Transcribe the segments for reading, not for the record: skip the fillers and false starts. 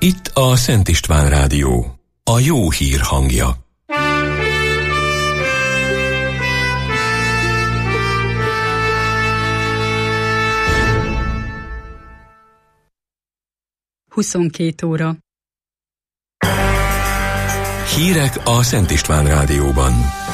Itt a Szent István Rádió, a jó hír hangja. (22 óra). Hírek a Szent István Rádióban.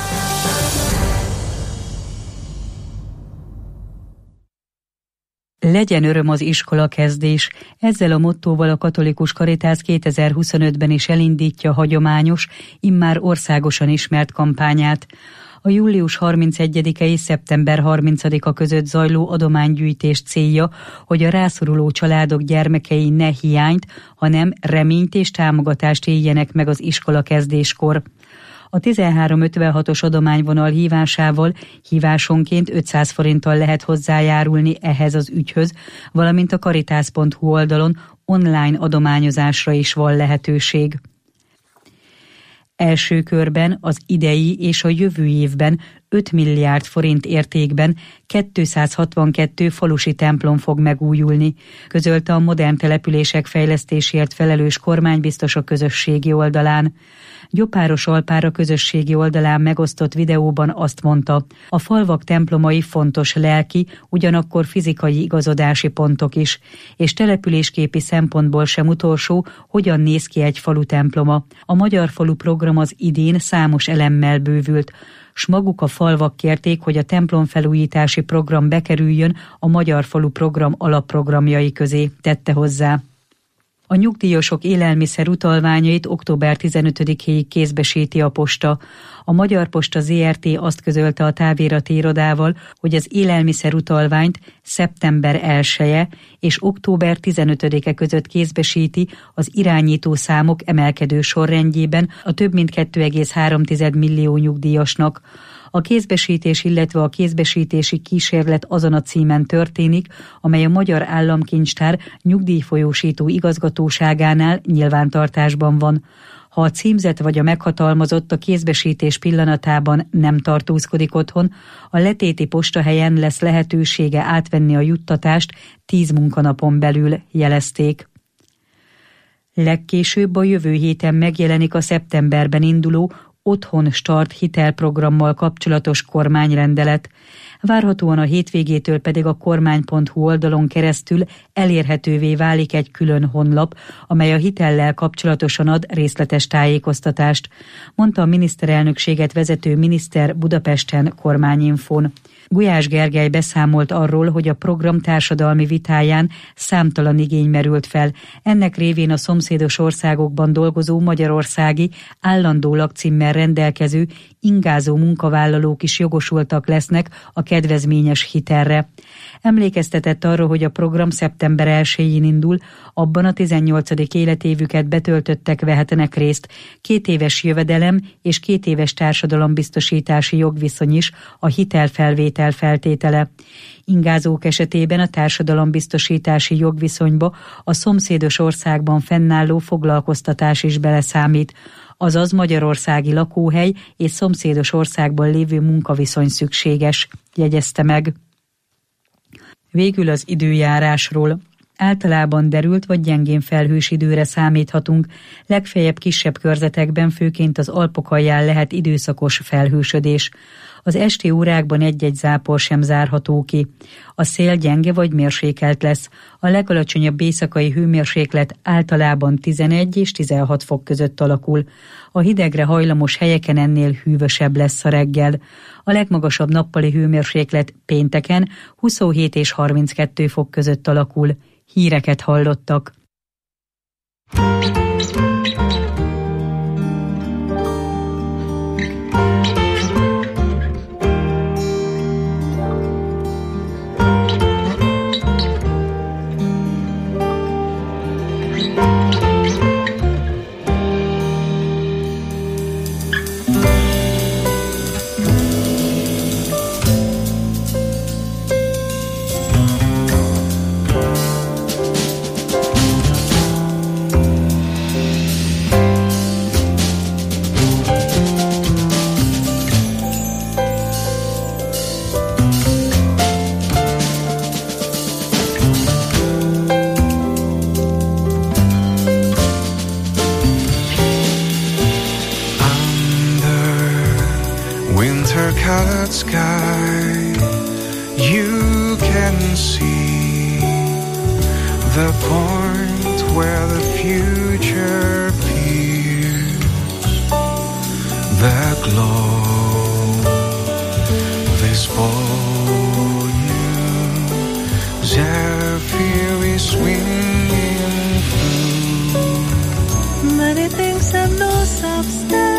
Legyen öröm az iskola kezdés. Ezzel a mottóval a Katolikus Karitász 2025-ben is elindítja hagyományos, immár országosan ismert kampányát. A július 31-e és szeptember 30-a között zajló adománygyűjtés célja, hogy a rászoruló családok gyermekei ne hiányt, hanem reményt és támogatást éljenek meg az iskola kezdéskor. A 1356-os adományvonal hívásával hívásonként 500 forinttal lehet hozzájárulni ehhez az ügyhöz, valamint a karitász.hu oldalon online adományozásra is van lehetőség. Első körben az idei és a jövő évben 5 milliárd forint értékben 262 falusi templom fog megújulni, közölte a modern települések fejlesztésért felelős kormánybiztos a közösségi oldalán. Gyopáros Alpár a közösségi oldalán megosztott videóban azt mondta, a falvak templomai fontos lelki, ugyanakkor fizikai igazodási pontok is, és településképi szempontból sem utolsó, hogyan néz ki egy falu temploma. A Magyar Falu program az idén számos elemmel bővült, s maguk a falvak kérték, hogy a templomfelújítási program bekerüljön a Magyar Falu program alapprogramjai közé, tette hozzá. A nyugdíjasok élelmiszer utalványait október 15-éig kézbesíti a posta. A Magyar Posta Zrt. Azt közölte a távirati irodával, hogy az élelmiszer utalványt szeptember 1-e és október 15-e között kézbesíti az irányító számok emelkedő sorrendjében a több mint 2,3 millió nyugdíjasnak. A kézbesítés, illetve a kézbesítési kísérlet azon a címen történik, amely a Magyar Államkincstár nyugdíjfolyósító igazgatóságánál nyilvántartásban van. Ha a címzett vagy a meghatalmazott a kézbesítés pillanatában nem tartózkodik otthon, a letéti postahelyen lesz lehetősége átvenni a juttatást 10 munkanapon belül, jelezték. Legkésőbb a jövő héten megjelenik a szeptemberben induló Otthon Start hitelprogrammal kapcsolatos kormányrendelet. Várhatóan a hétvégétől pedig a kormány.hu oldalon keresztül elérhetővé válik egy külön honlap, amely a hitellel kapcsolatosan ad részletes tájékoztatást, mondta a miniszterelnökséget vezető miniszter Budapesten Kormányinfón. Gulyás Gergely beszámolt arról, hogy a program társadalmi vitáján számtalan igény merült fel. Ennek révén a szomszédos országokban dolgozó magyarországi állandó lakcímmel rendelkező ingázó munkavállalók is jogosultak lesznek a kedvezményes hitelre. Emlékeztetett arra, hogy a program szeptember 1-én indul, abban a 18. életévüket betöltöttek vehetnek részt. 2 éves jövedelem és 2 éves társadalombiztosítási jogviszony is a hitelfelvétel feltétele. Ingázók esetében a társadalombiztosítási jogviszonyba a szomszédos országban fennálló foglalkoztatás is beleszámít, azaz magyarországi lakóhely és szomszédos országban lévő munkaviszony szükséges, jegyezte meg. Végül az időjárásról. Általában derült vagy gyengén felhős időre számíthatunk, legfeljebb kisebb körzetekben, főként az Alpok alján lehet időszakos felhősödés. Az esti órákban egy-egy zápor sem zárható ki. A szél gyenge vagy mérsékelt lesz. A legalacsonyabb éjszakai hőmérséklet általában 11 és 16 fok között alakul. A hidegre hajlamos helyeken ennél hűvösebb lesz a reggel. A legmagasabb nappali hőmérséklet pénteken 27 és 32 fok között alakul. Híreket hallottak. winter-colored sky, you can see the point where the future appears, the glow, this bold new zephyr is swinging through. Many things have no substance,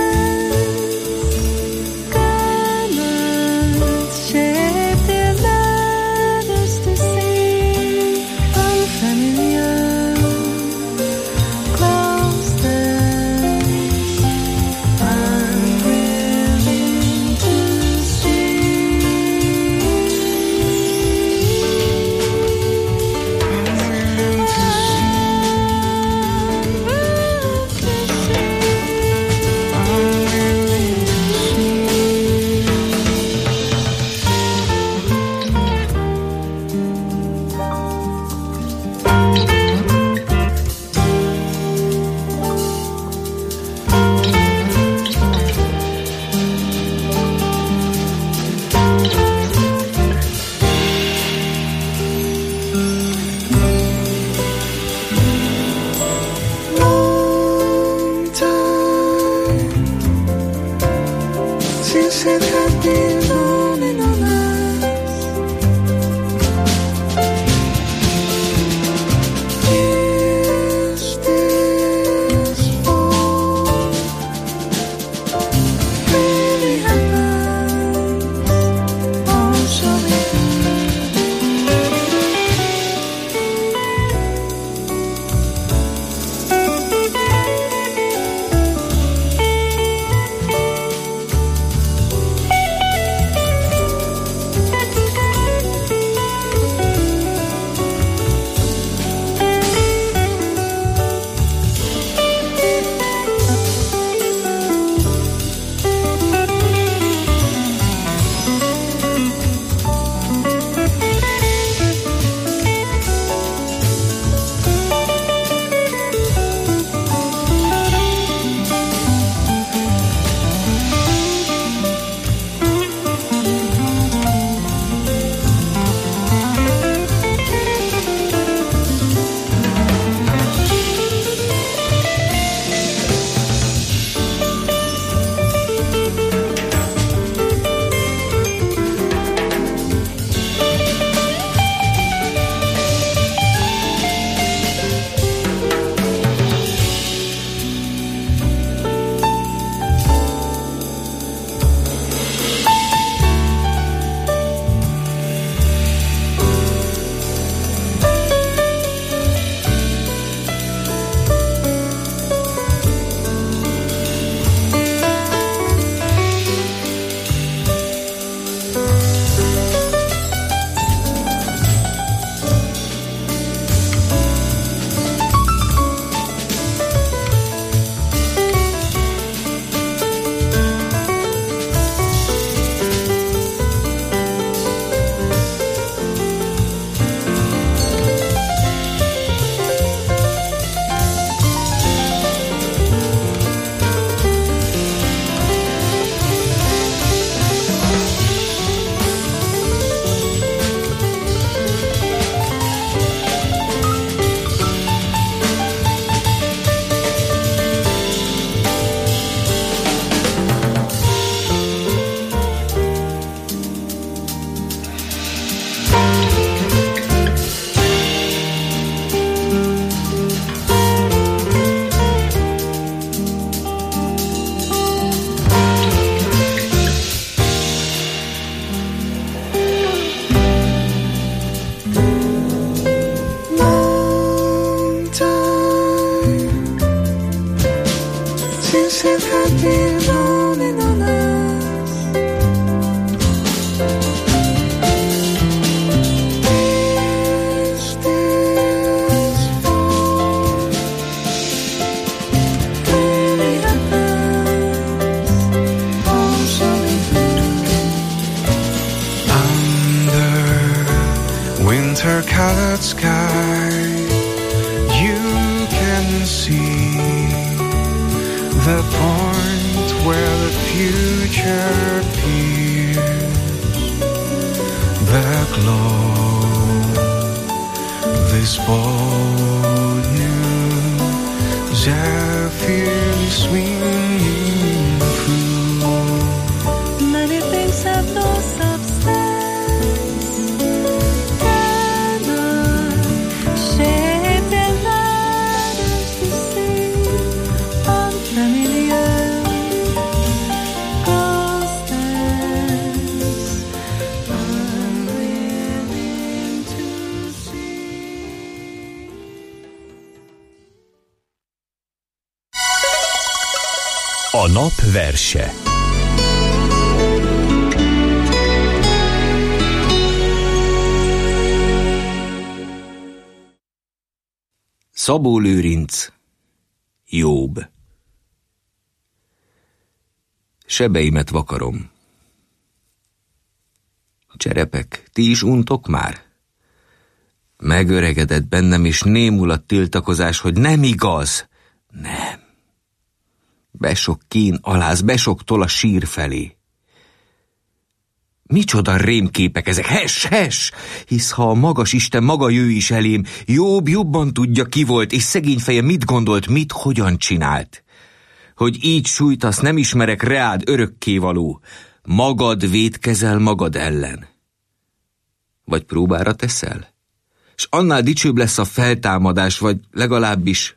winter-colored sky, you can see the point where the future appears, the glow, this bold new zephyr swinging through. Many things have no substance, cannot shape their ladders to see, unfamiliar ghosts unwilling to see. A nap verse. Szabó Lőrinc, Jobb. Sebeimet vakarom. Cserepek, ti is untok már? Megöregedett bennem, és némul a tiltakozás, hogy nem igaz. Nem. Besok kín aláz, besok tol a sír felé. Micsoda rémképek ezek, hes! Hisz ha a magas Isten maga jő is elém, Jobb jobban tudja, ki volt, és szegény feje mit gondolt, mit, hogyan csinált. Hogy így sújtasz, nem ismerek reád örökkévaló, magad vétkezel magad ellen. Vagy próbára teszel? S annál dicsőbb lesz a feltámadás, vagy legalábbis...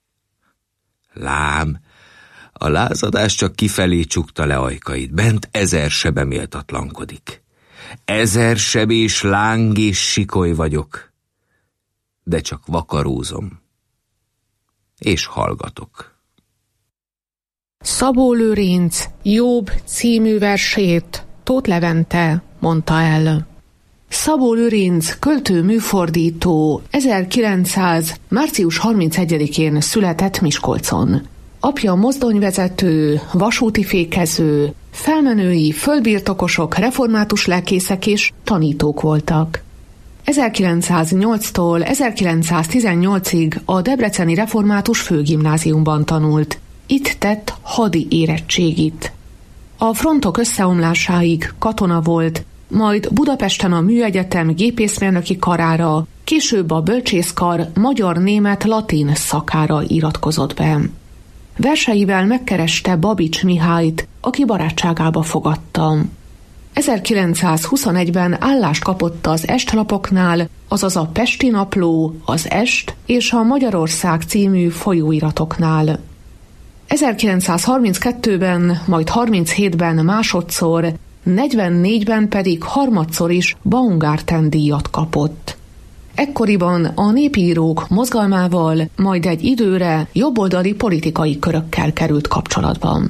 Lám, a lázadás csak kifelé csukta le ajkait, bent 1000 sebe méltatlankodik. 1000 seb és láng és sikoly vagyok, de csak vakarózom, és hallgatok. Szabó Lőrinc Jobb című versét Tóth Levente mondta el. Szabó Lőrinc költő műfordító 1900. március 31-én született Miskolcon. Apja mozdonyvezető, vasúti fékező, felmenői, földbirtokosok, református lelkészek és tanítók voltak. 1908-tól 1918-ig a Debreceni Református Főgimnáziumban tanult. Itt tett hadi érettségit. A frontok összeomlásáig katona volt, majd Budapesten a Műegyetem gépészmérnöki karára, később a bölcsészkar magyar-német-latin szakára iratkozott be. Verseivel megkereste Babics Mihályt, aki barátságába fogadta. 1921-ben állást kapott az Estlapoknál, azaz a Pesti Napló, az Est és a Magyarország című folyóiratoknál. 1932-ben, majd 37-ben másodszor, 44-ben pedig harmadszor is Baumgarten-díjat kapott. Ekkoriban a népírók mozgalmával, majd egy időre jobboldali politikai körökkel került kapcsolatban.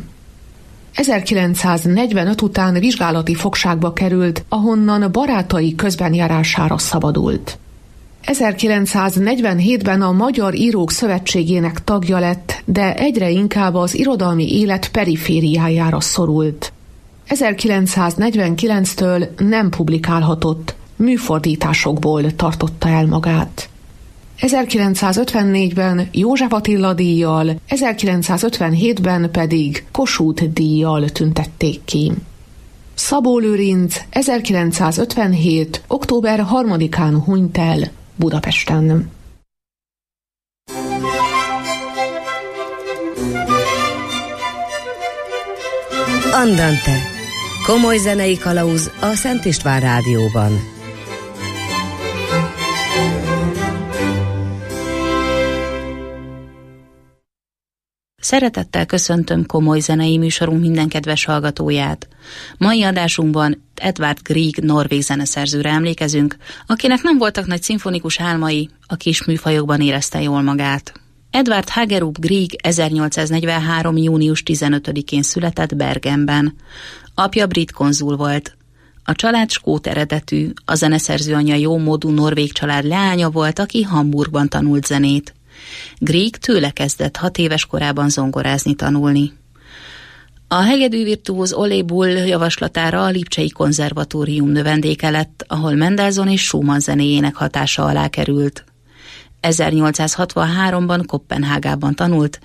1945 után vizsgálati fogságba került, ahonnan barátai közbenjárására szabadult. 1947-ben a Magyar Írók Szövetségének tagja lett, de egyre inkább az irodalmi élet perifériájára szorult. 1949-től nem publikálhatott, műfordításokból tartotta el magát. 1954-ben József Attila díjjal, 1957-ben pedig Kossuth díjjal tüntették ki. Szabó Lőrinc 1957. október 3-án hunyt el Budapesten. Andante. Komoly zenei kalauz a Szent István Rádióban. Szeretettel köszöntöm komoly zenei műsorunk minden kedves hallgatóját. Mai adásunkban Edvard Grieg norvég zeneszerzőre emlékezünk, akinek nem voltak nagy szimfonikus álmai, a kis műfajokban érezte jól magát. Edvard Hagerup Grieg 1843. június 15-én született Bergenben. Apja brit konzul volt. A család skót eredetű, a zeneszerző anyja jómódú norvég család leánya volt, aki Hamburgban tanult zenét. Grieg tőle kezdett 6 éves korában zongorázni tanulni. A hegedűvirtuóz Ole Bull javaslatára a Lipcsei Konzervatórium növendéke lett, ahol Mendelssohn és Schumann zenéjének hatása alá került. 1863-ban Koppenhágában tanult,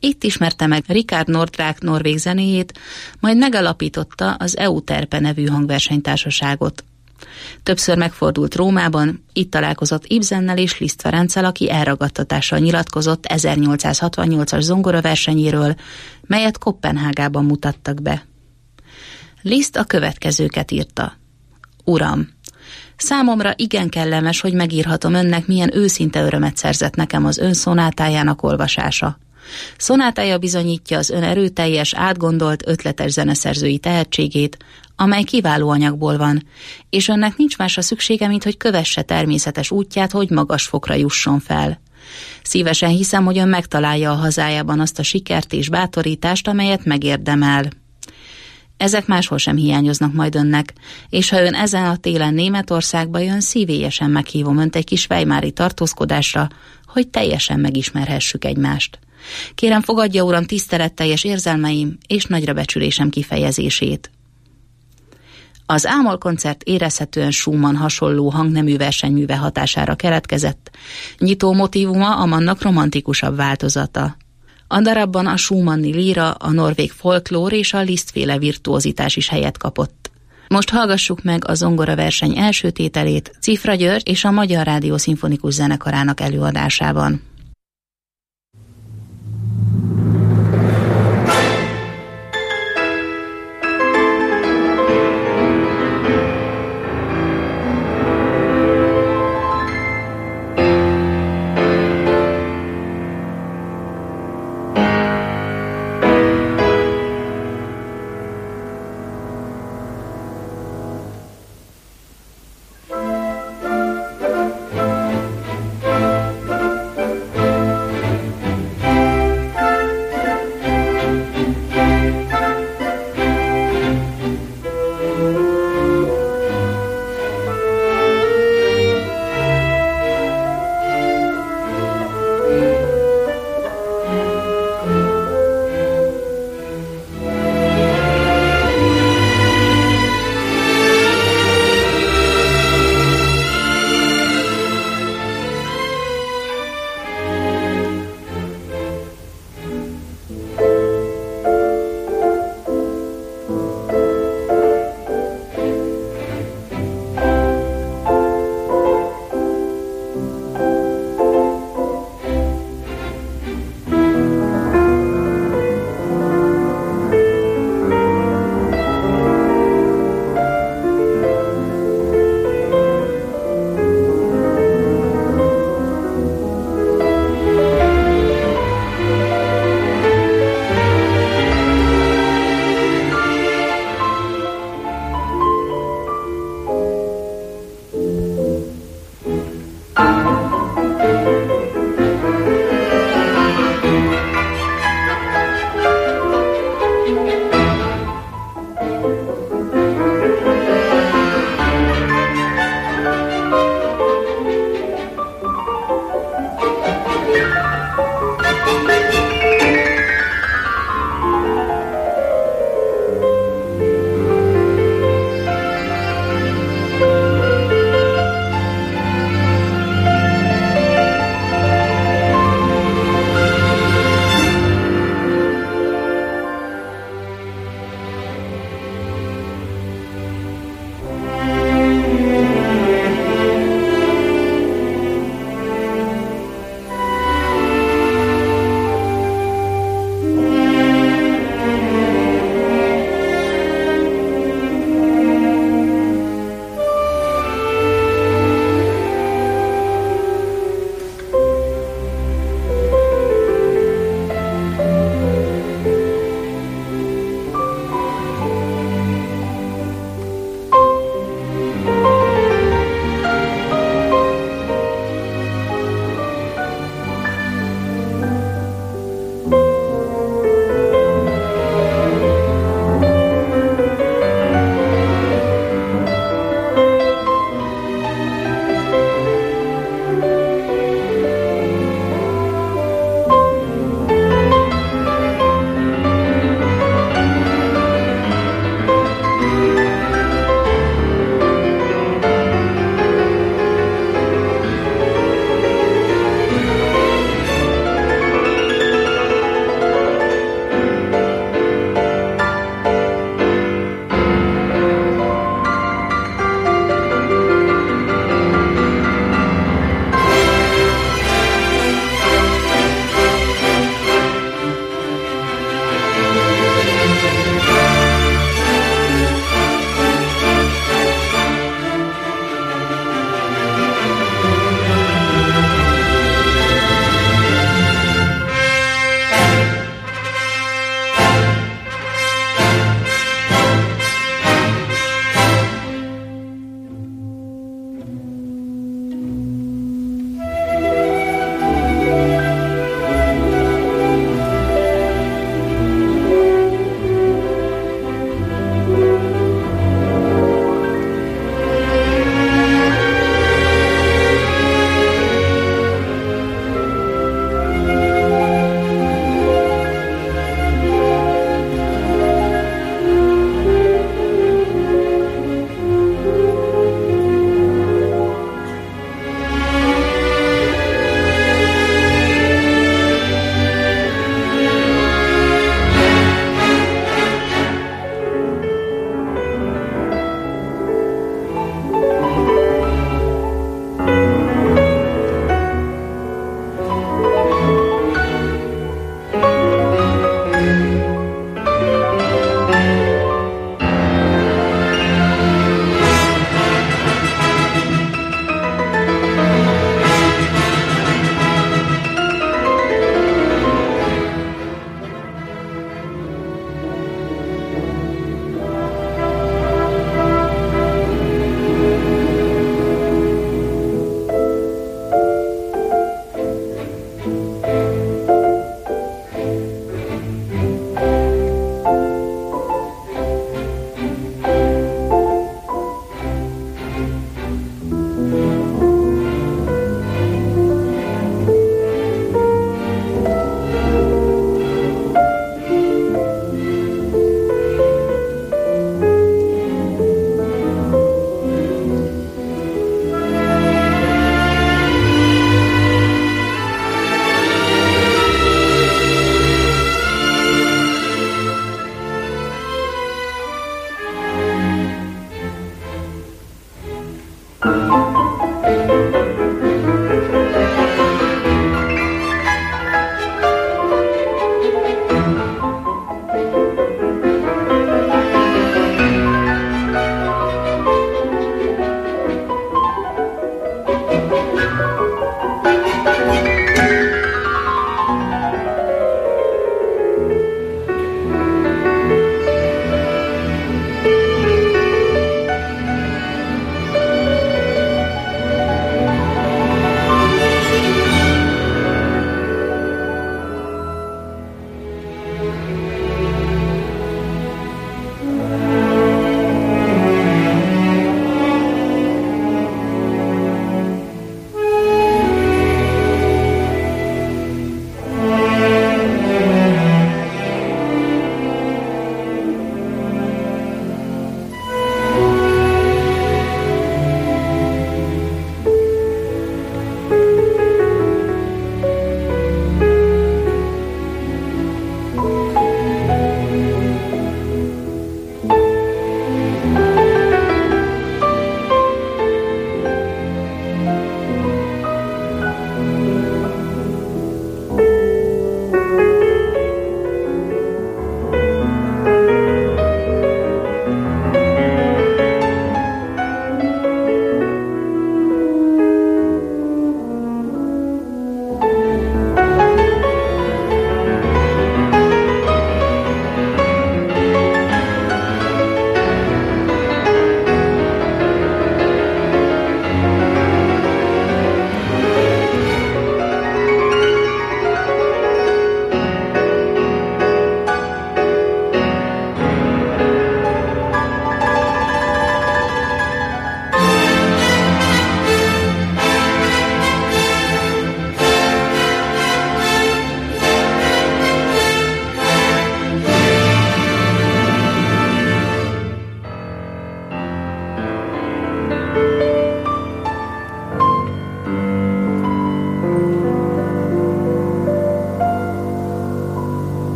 Itt ismerte meg Richard Nordraak norvég zenéjét, majd megalapította az Euterpe nevű hangversenytársaságot. Többször megfordult Rómában, itt találkozott Ibsennel és Liszt Ferenccel, aki elragadtatással nyilatkozott 1868-as zongoraversenyéről, melyet Koppenhágában mutattak be. Liszt a következőket írta. Uram, számomra igen kellemes, hogy megírhatom önnek, milyen őszinte örömet szerzett nekem az ön szonátájának olvasása. Szonátája bizonyítja az ön erőteljes, átgondolt, ötletes zeneszerzői tehetségét, amely kiváló anyagból van, és önnek nincs másra szüksége, mint hogy kövesse természetes útját, hogy magas fokra jusson fel. Szívesen hiszem, hogy ön megtalálja a hazájában azt a sikert és bátorítást, amelyet megérdemel. Ezek máshol sem hiányoznak majd önnek, és ha ön ezen a télen Németországba jön, szívélyesen meghívom önt egy kis weimári tartózkodásra, hogy teljesen megismerhessük egymást. Kérem, fogadja, uram, tiszteletteljes érzelmeim és nagyra becsülésem kifejezését. Az Ámol koncert érezhetően Schumann hasonló hangnemű versenyműve hatására keletkezett, nyitó motívuma a mannak romantikusabb változata. A darabban a schumanni líra, a norvég folklór és a Liszt-féle virtuozitás is helyet kapott. Most hallgassuk meg a zongoraverseny első tételét Cifra György és a Magyar Rádió Szimfonikus Zenekarának előadásában.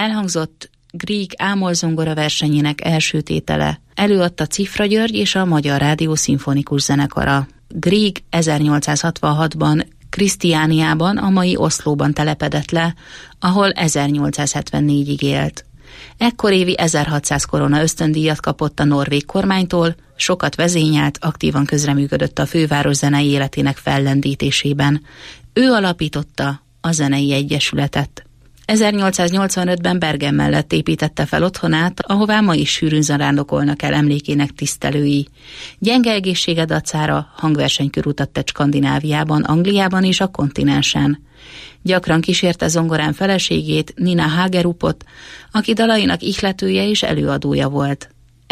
elhangzott Grieg ámolzongora versenyének első tétele. Előadta Cifra György és a Magyar Rádió Szimfonikus Zenekara. Grieg 1866-ban Krisztiániában, a mai Oszlóban telepedett le, ahol 1874-ig élt. Ekkor évi 1600 korona ösztöndíjat kapott a norvég kormánytól, sokat vezényelt, aktívan közreműködött a főváros zenei életének fellendítésében. Ő alapította a Zenei Egyesületet. 1885-ben Bergen mellett építette fel otthonát, ahová ma is sűrűn zarándokolnak el emlékének tisztelői. Gyenge egészsége dacára hangversenykörutat tett Skandináviában, Angliában és a kontinensen. Gyakran kísérte zongorán feleségét, Nina Hagerupot, aki dalainak ihletője és előadója volt.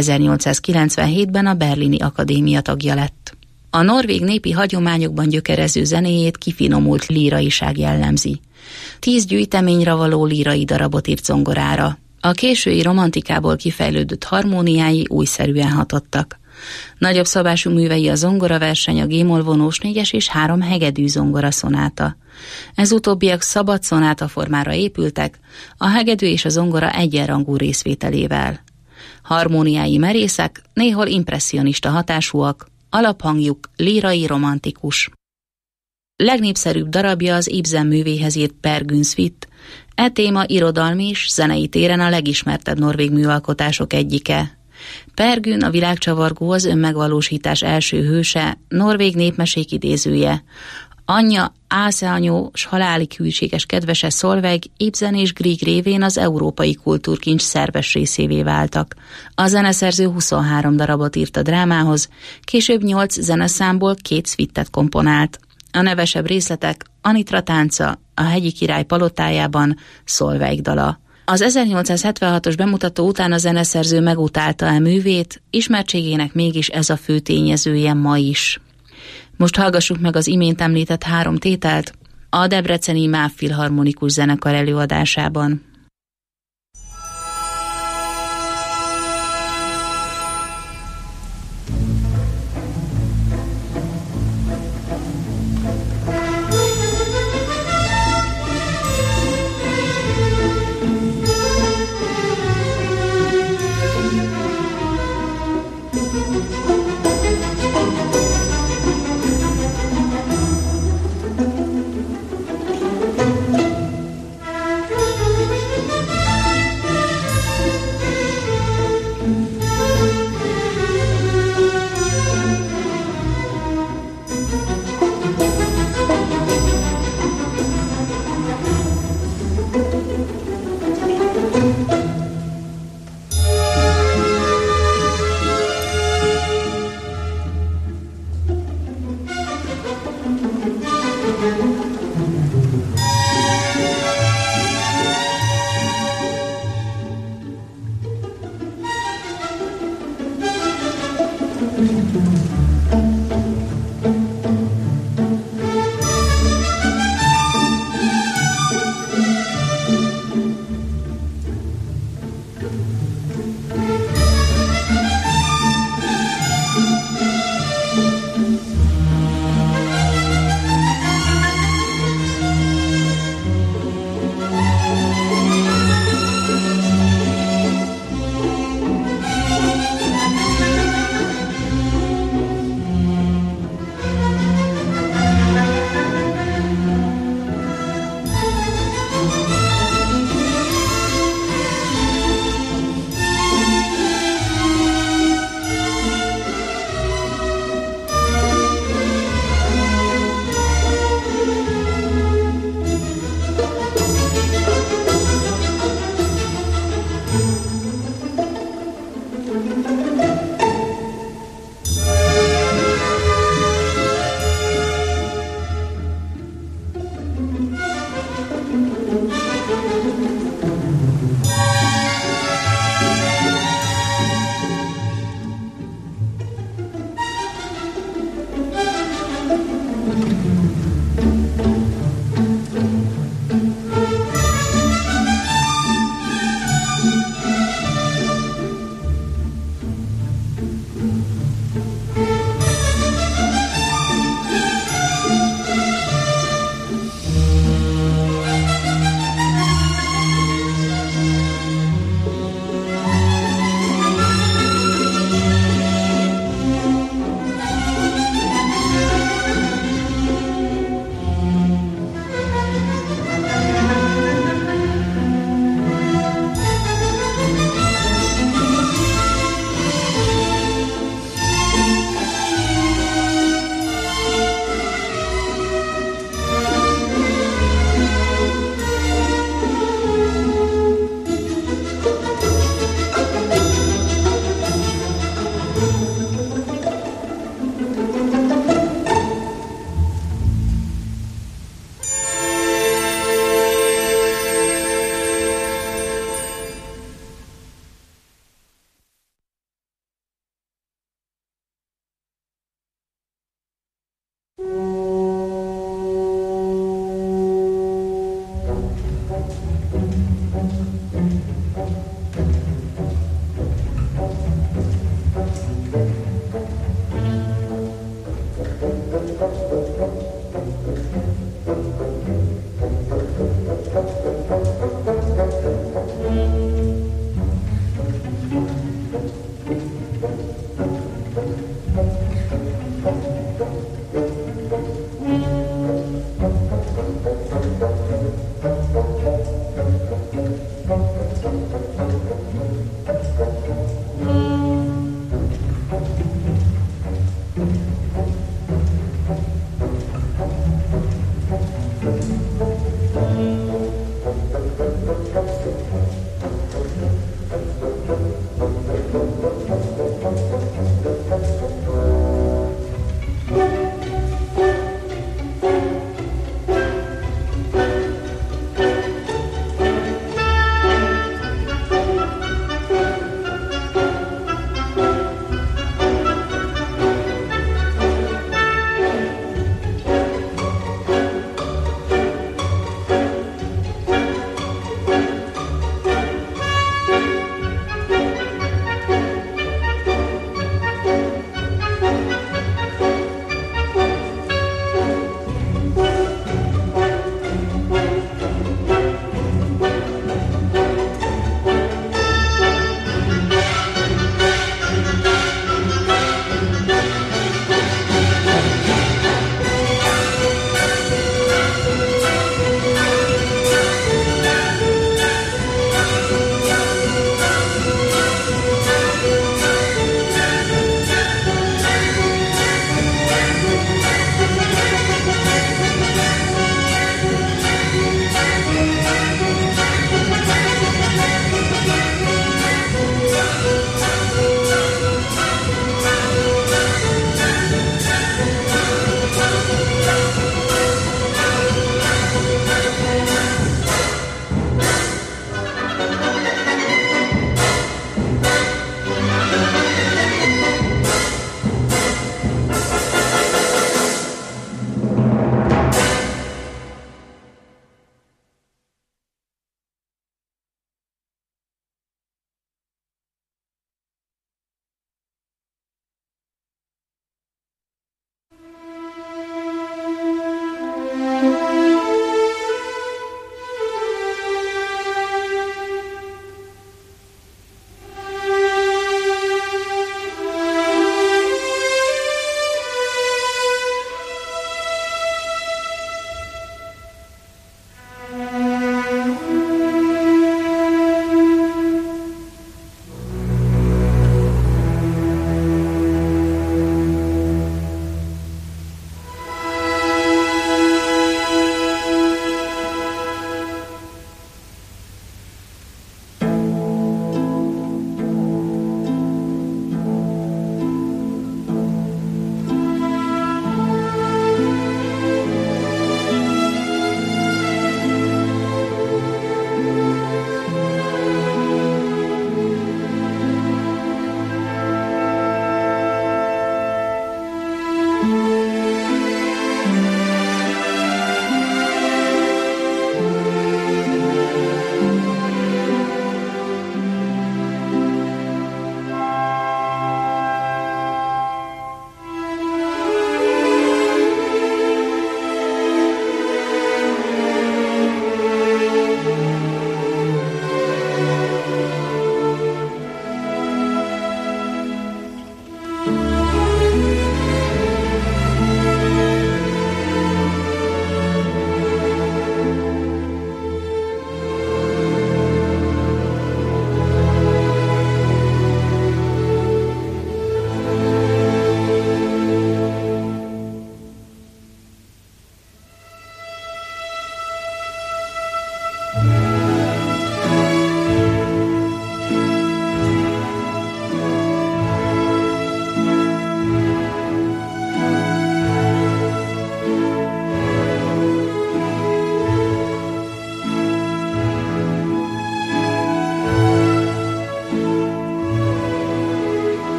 1897-ben a Berlini Akadémia tagja lett. A norvég népi hagyományokban gyökerező zenéjét kifinomult líraiság jellemzi. 10 gyűjteményre való lírai darabot írt zongorára. A késői romantikából kifejlődött harmóniái újszerűen hatottak. Nagyobb szabású művei a zongoraverseny, a g-moll vonós 4-es és 3 hegedű zongora szonáta. Ez utóbbiak szabad szonáta formára épültek, a hegedű és a zongora egyenrangú részvételével. Harmóniái merészek, néhol impresszionista hatásúak, alaphangjuk lírai romantikus. Legnépszerűbb darabja az Ibsen művéhez írt Per Gyns Suite. E téma irodalmi és zenei téren a legismertebb norvég műalkotások egyike. Per Gyn, a világcsavargó, az önmegvalósítás első hőse, norvég népmesék idézője. Anyja, Áseanyó s halálig hűséges kedvese Solveig Ibsen és Grieg révén az európai kultúrkincs szerves részévé váltak. A zeneszerző 23 darabot írt a drámához, később 8 zeneszámból 2 szvittet komponált. A nevesebb részletek Anitra tánca, a hegyi király palotájában, Solveig dala. Az 1876-os bemutató után a zeneszerző megutálta el művét, ismertségének mégis ez a fő tényezője ma is. Most hallgassuk meg az imént említett 3 tételt a Debreceni MÁV Filharmonikus Zenekar előadásában.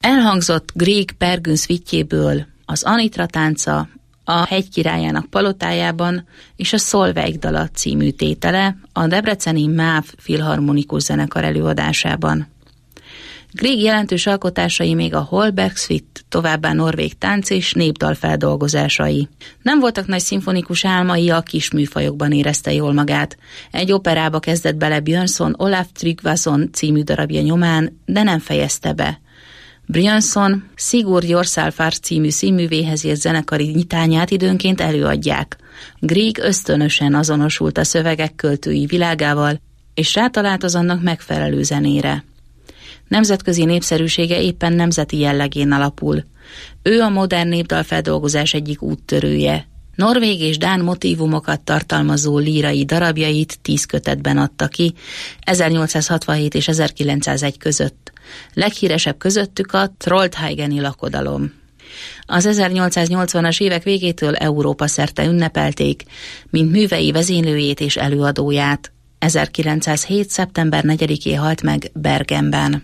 Elhangzott Grieg Pergün szvitjéből az Anitra tánca, a Hegy királyának palotájában és a Szolveig dala című tétele a debreceni MÁV filharmonikus zenekar előadásában. Grieg jelentős alkotásai még a Holberg Suite, továbbá norvég tánc és népdal feldolgozásai. Nem voltak nagy szimfonikus álmai, a kis műfajokban érezte jól magát. Egy operába kezdett bele Björnsson Olaf Tryggvason című darabja nyomán, de nem fejezte be. Björnsson Sigurd Jorsalfar című színművéhez ért zenekari nyitányát időnként előadják. Grieg ösztönösen azonosult a szövegek költői világával, és rátalált az annak megfelelő zenére. Nemzetközi népszerűsége éppen nemzeti jellegén alapul. Ő a modern népdalfeldolgozás egyik úttörője. Norvég és dán motívumokat tartalmazó lírai darabjait 10 kötetben adta ki, 1867 és 1901 között. Leghíresebb közöttük a Troldhaigeni lakodalom. Az 1880-as évek végétől Európa szerte ünnepelték, mint művei vezénylőjét és előadóját. 1907. szeptember 4-én halt meg Bergenben.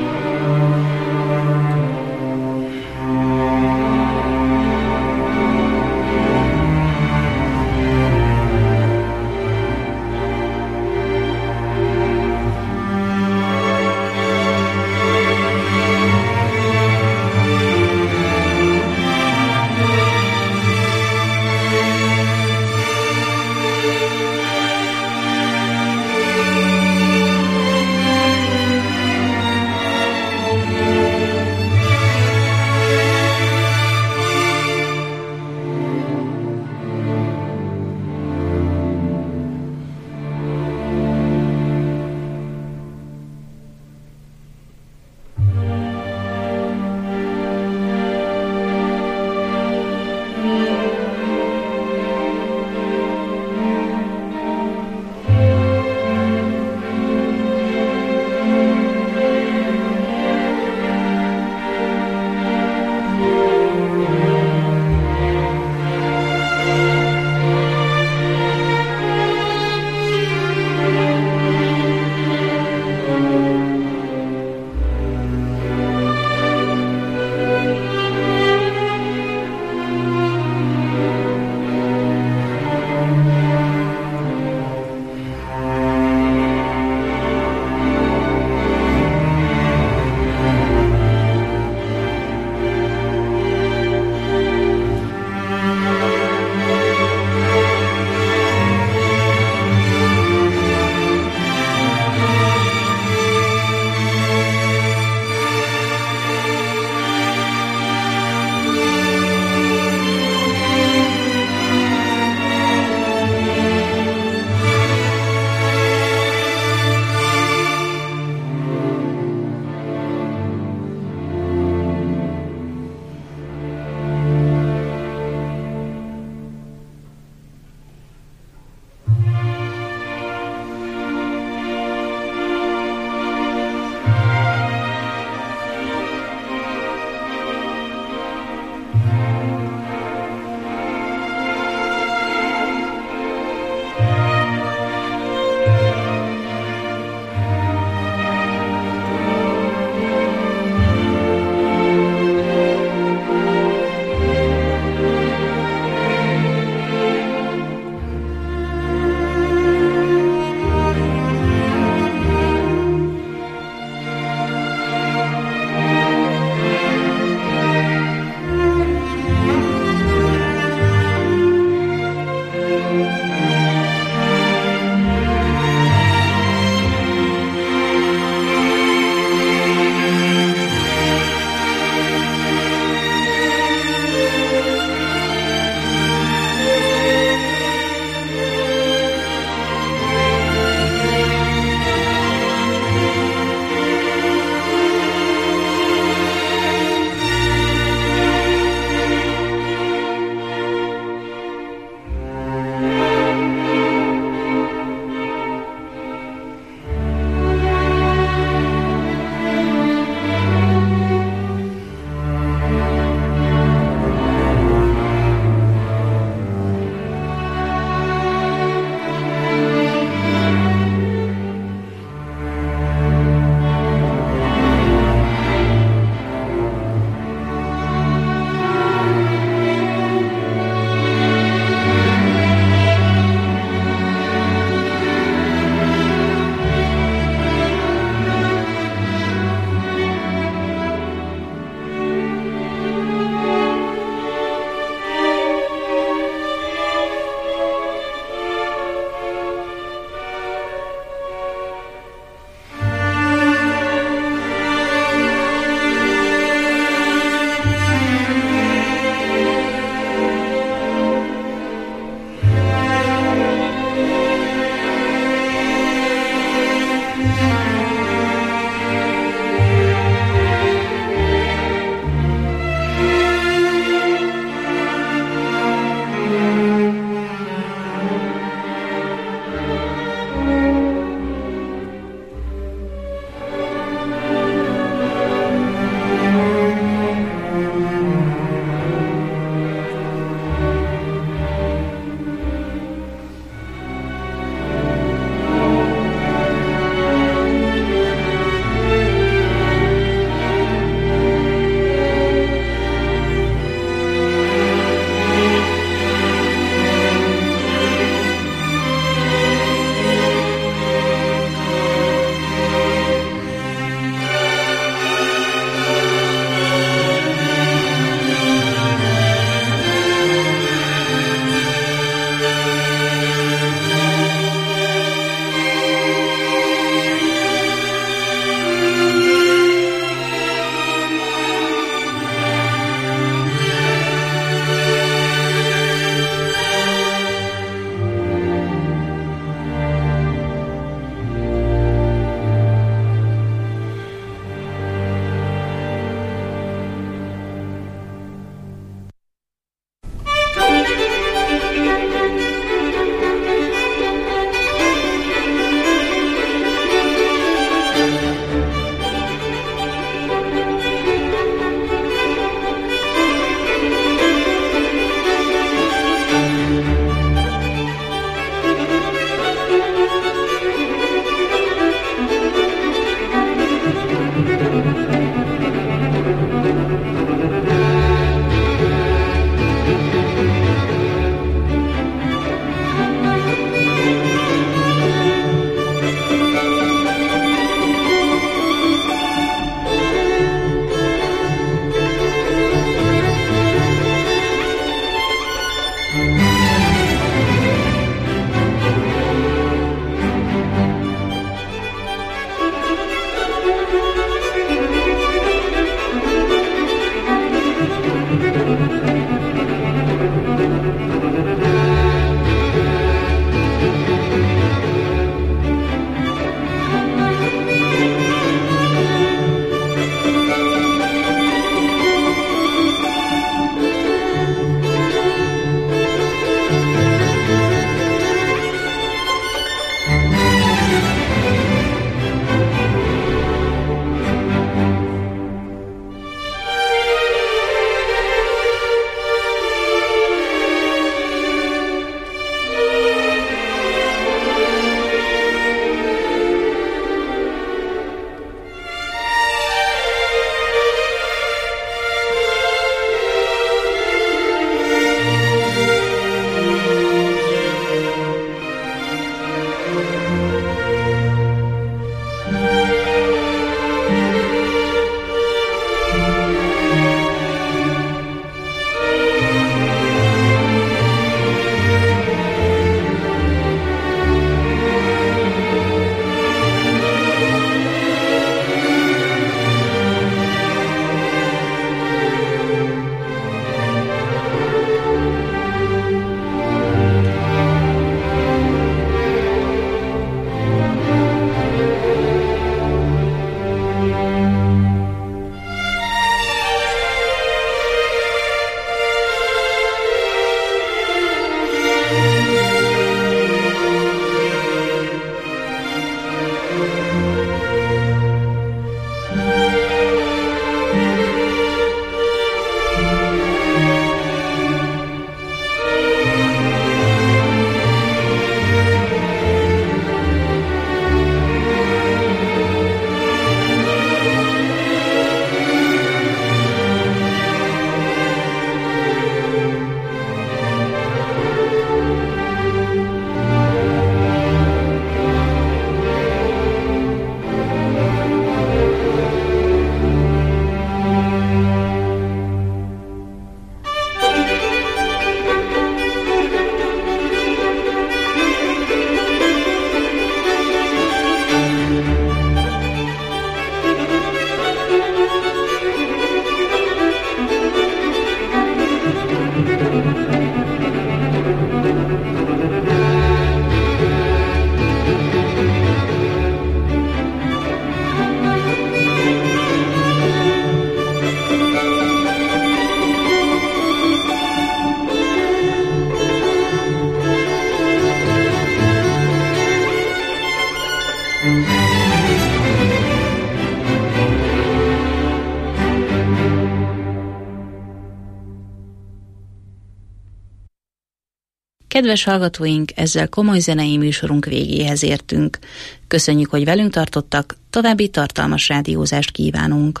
Kedves hallgatóink, ezzel komoly zenei műsorunk végéhez értünk. Köszönjük, hogy velünk tartottak, további tartalmas rádiózást kívánunk.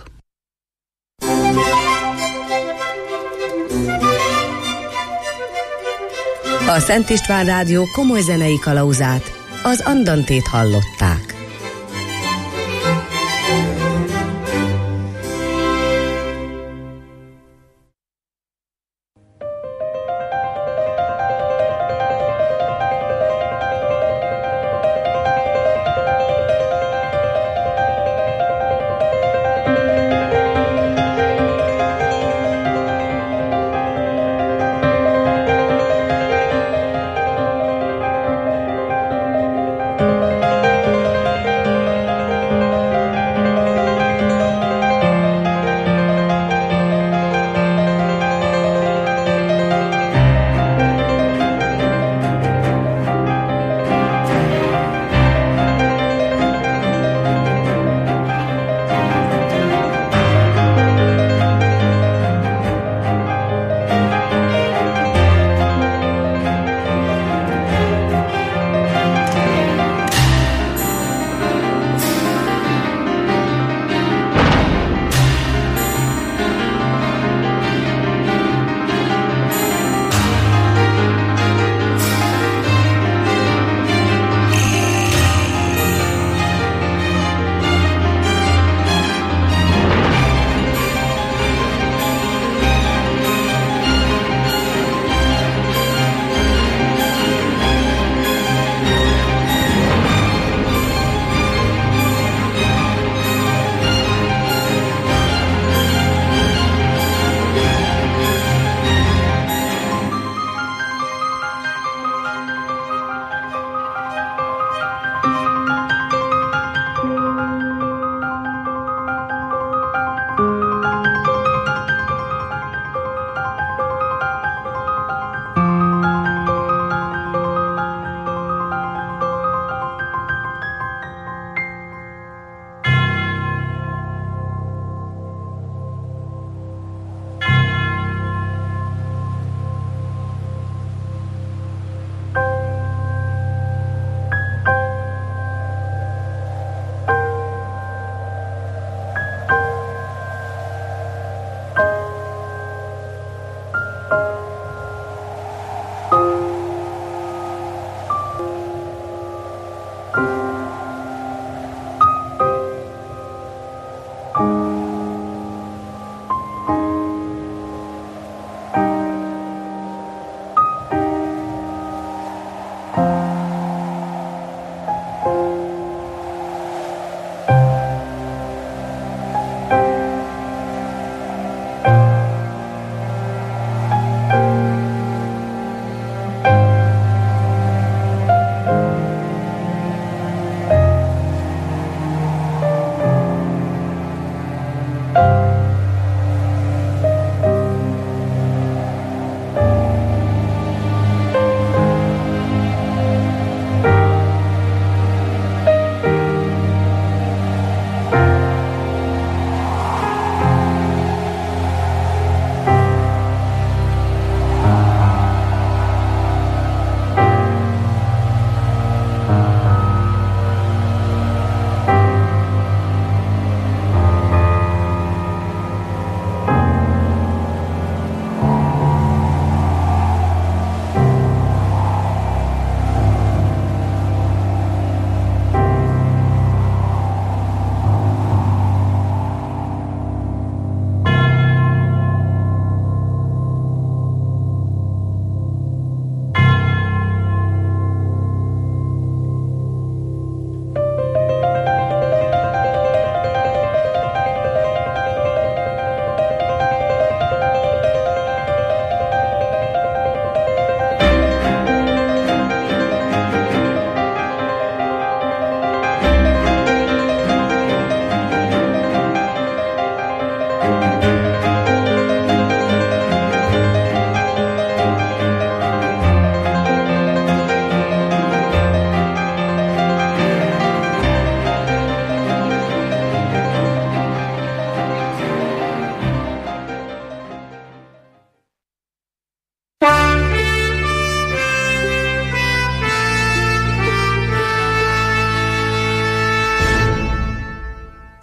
A Szent István Rádió komoly zenei kalauzát, az Andantét hallották.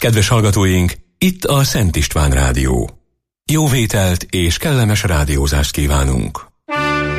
Kedves hallgatóink, itt a Szent István Rádió. Jó vételt és kellemes rádiózást kívánunk!